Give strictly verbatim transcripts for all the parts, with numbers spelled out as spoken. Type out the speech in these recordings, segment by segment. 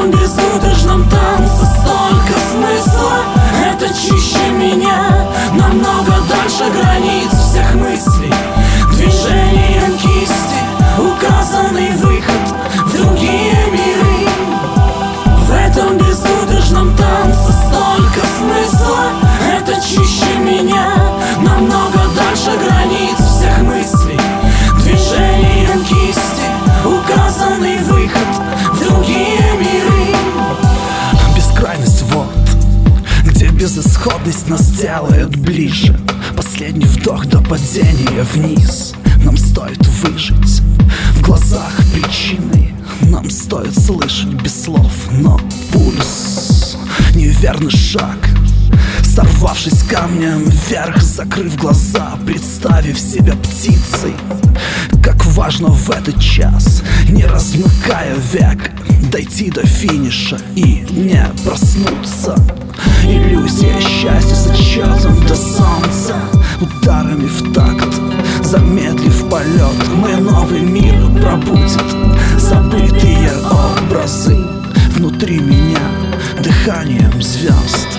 этом безудержном танце столько смысла. Это чище меня, намного дальше границ всех мыслей. Движением кисти указанный выход в другие миры. В этом безудержном танце столько смысла. Это чище меня, намного дальше границ всех мыслей. Движением кисти указанный выход в другие миры. Бескрайность вот, где безысходность нас делает ближе. Последний вдох до падения вниз. Нам стоит выжить в глазах причины. Нам стоит слышать без слов, но пульс, неверный шаг. Сорвавшись камнем вверх, закрыв глаза, представив себя птицей. Как важно в этот час, не размыкая век, дойти до финиша и не проснуться. Иллюзия счастья с отчетом до солнца, ударами в такт, замедлив полет. Мой новый мир пробудет забытые образы внутри меня дыханием звезд.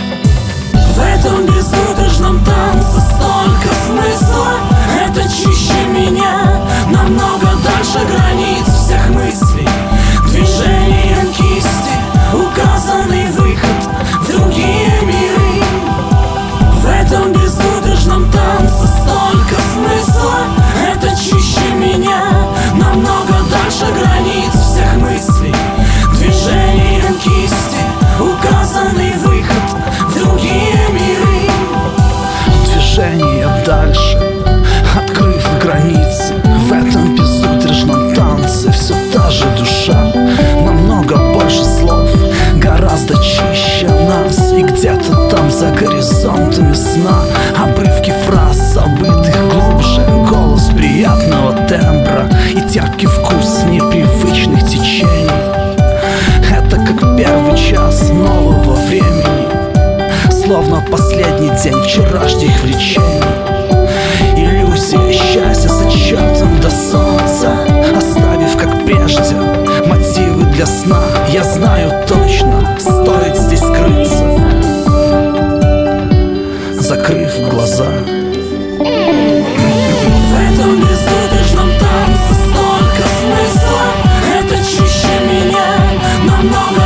В этом безудержном танце столько смысла. Это чище меня, намного дальше границ всех мыслей. Движением кисти указанный выход в другие миры. В этом безудержном танце столько смысла. Это чище меня, намного дальше границ всех мыслей. Движением кисти указанный выход в другие миры. Движение дальше, открыв границы. В этом безудержном танце все та же душа, намного больше слов, гораздо чище нас. И где-то там за горизонтами сна обрывки фраз, забытых глубже, голос приятного тембра и терпкий вкус непривычных течений. Это как первый час нового времени, словно последний день вчерашних влечений. Иллюзия счастья с отчетом до солнца, оставив как прежде мотивы для сна. Я знаю точно, стоит здесь скрыться, закрыв глаза. В этом безудержном танце столько смысла. Это чище меня, намного